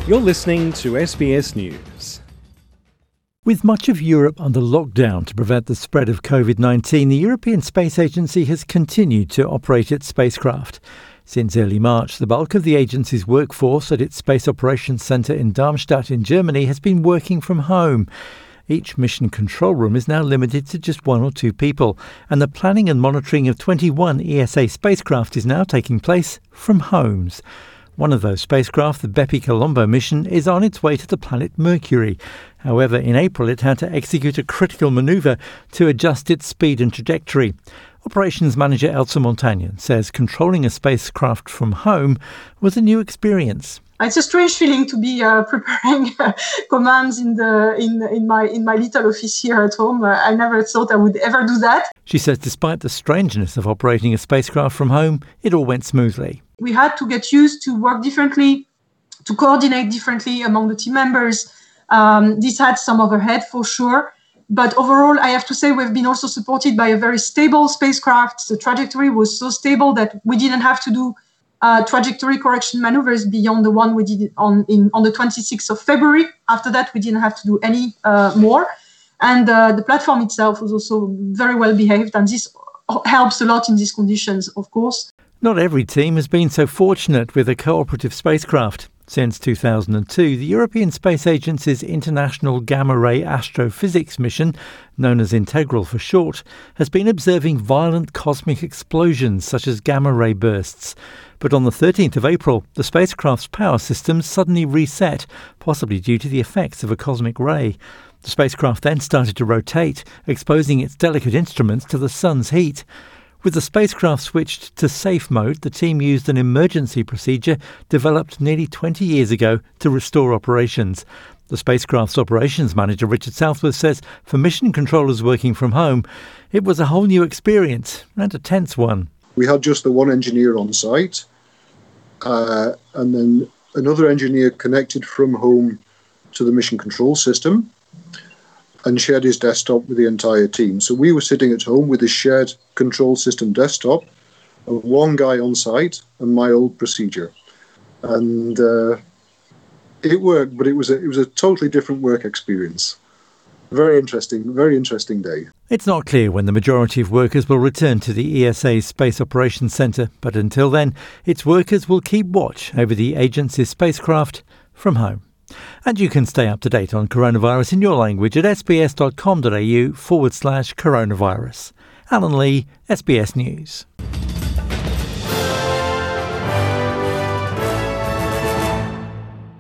You're listening to SBS News. With much of Europe under lockdown to prevent the spread of COVID-19, the European Space Agency has continued to operate its spacecraft. Since early March, the bulk of the agency's workforce at its Space Operations Centre in Darmstadt in Germany has been working from home. Each mission control room is now limited to just 1 or 2 people, and the planning and monitoring of 21 ESA spacecraft is now taking place from homes. One of those spacecraft, the Bepi Colombo mission, is on its way to the planet Mercury. However, in April it had to execute a critical manoeuvre to adjust its speed and trajectory. Operations Manager Elsa Montagnon says controlling a spacecraft from home was a new experience. It's a strange feeling to be preparing commands in my little office here at home. I never thought I would ever do that. She says despite the strangeness of operating a spacecraft from home, it all went smoothly. We had to get used to work differently, to coordinate differently among the team members. This had some overhead for sure. But overall, I have to say we've been also supported by a very stable spacecraft. The trajectory was so stable that we didn't have to do trajectory correction maneuvers beyond the one we did on the 26th of February. After that, we didn't have to do any more. And the platform itself was also very well behaved. And this helps a lot in these conditions, of course. Not every team has been so fortunate with a cooperative spacecraft. Since 2002, the European Space Agency's International Gamma-Ray Astrophysics mission, known as Integral for short, has been observing violent cosmic explosions such as gamma-ray bursts. But on the 13th of April, the spacecraft's power systems suddenly reset, possibly due to the effects of a cosmic ray. The spacecraft then started to rotate, exposing its delicate instruments to the sun's heat. With the spacecraft switched to safe mode, the team used an emergency procedure developed nearly 20 years ago to restore operations. The spacecraft's operations manager, Richard Southworth, says for mission controllers working from home, it was a whole new experience and a tense one. We had just the one engineer on site, and then another engineer connected from home to the mission control system and shared his desktop with the entire team. So we were sitting at home with a shared control system desktop, and one guy on site and my old procedure. And it worked, but it was a totally different work experience. Very interesting day. It's not clear when the majority of workers will return to the ESA's Space Operations Centre, but until then, its workers will keep watch over the agency's spacecraft from home. And you can stay up to date on coronavirus in your language at sbs.com.au/coronavirus. Alan Lee, SBS News.